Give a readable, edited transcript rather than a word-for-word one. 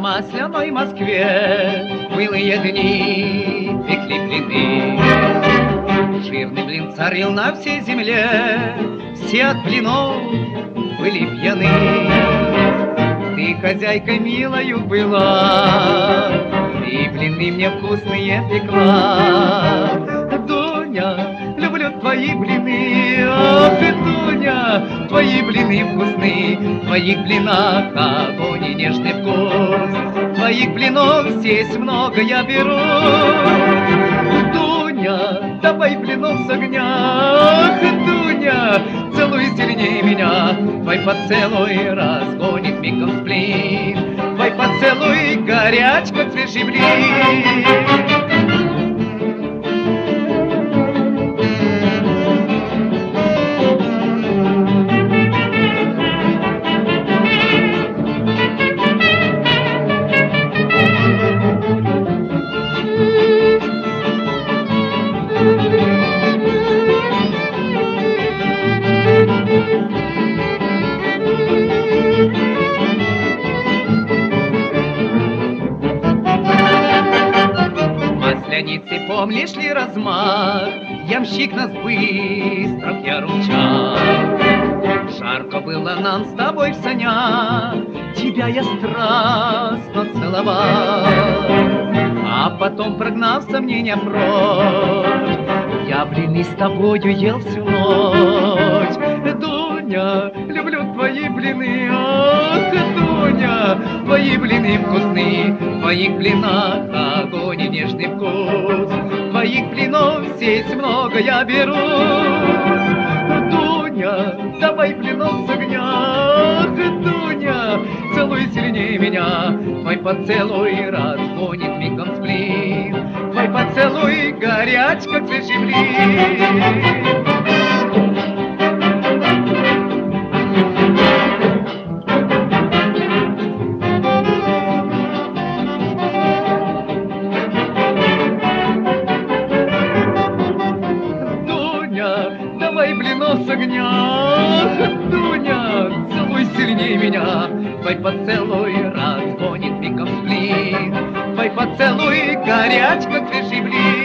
масляной Москве былые дни пекли блины. Жирный блин царил на всей земле, все от блинов были пьяны. Ты хозяйкой милою была, и блины мне вкусные пекла. Дуня, люблю твои блины, ах ты, Дуня, твои блины вкусны, в твоих блинах огонь и нежный вкус. Твоих блинов здесь много я беру. Дуня, давай блинов с огня, ах, Дуня, целуй сильнее меня. Твой поцелуй разгонит мигом сплин, твой поцелуй горяч, как свежий блин. Масляницы, помнишь ли размах? Ямщик нас быстро в яручах. Жарко было нам с тобой в санях, тебя я страстно целовал. А потом, прогнав сомнения прочь, я блины с тобою ел всю ночь. Дуня, люблю твои блины, ах, Дуня, твои блины вкусны, в твоих блинах огонь и нежный вкус. Твоих блинов здесь много я беру. Дуня, давай блинов с огня, ах, Дуня, целуй сильнее меня. Твой поцелуй разгонит мигом сплин, твой поцелуй горяч, как свежий блин. Давай блинов с огня, Дуня, целуй сильнее меня. Твой поцелуй разгонит мигом сплин, твой поцелуй горяч, как свежий блин.